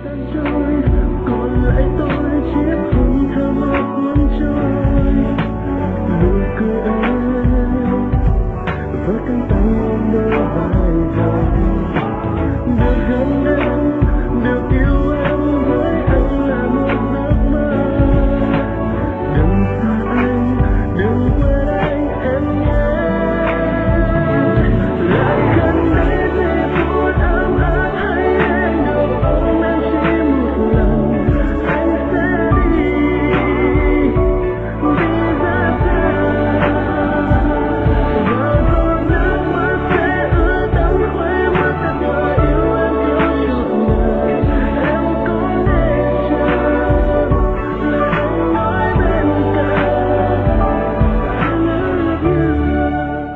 còn lại tôi chiếc hôn thơ mơ cuốn trôi nụ cười em với cánh tay ôm đôi vai dòng được gần đây